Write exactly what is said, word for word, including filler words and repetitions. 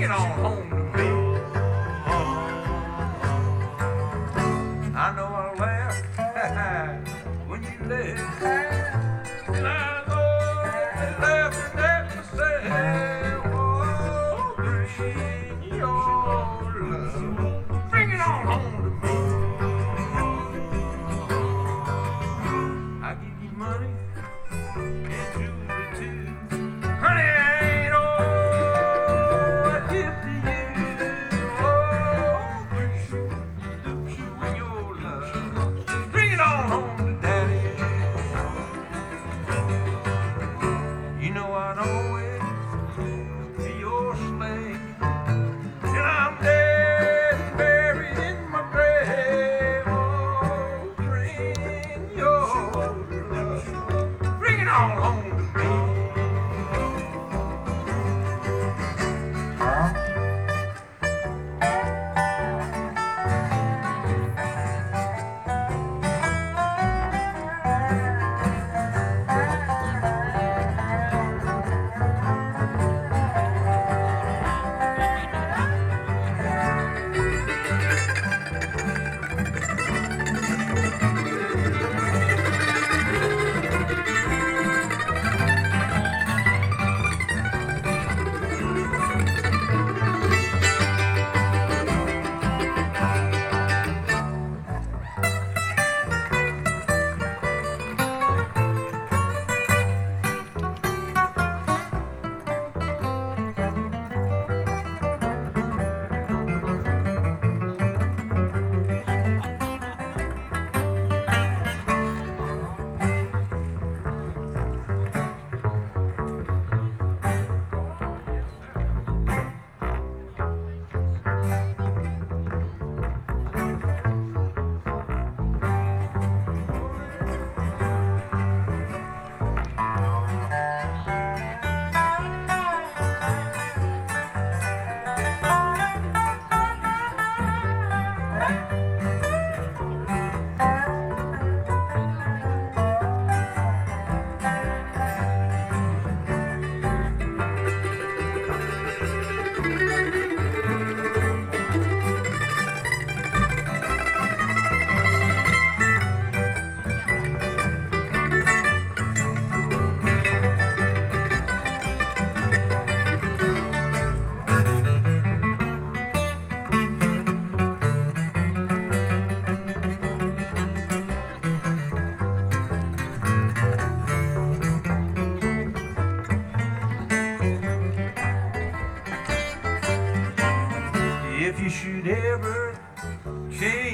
it on home to me. I know I'll laugh when you left, and I know they laughing at myself. Oh, bring your love, bring it on home to me. I give you money and jewelry too, honey. Ain't all I give to you. Oh, bring you and your love, bring it on home to Daddy. You know I'd always be your slave, and I'm dead and buried in my grave. Oh, bring your love, bring it on home to me. If you should ever change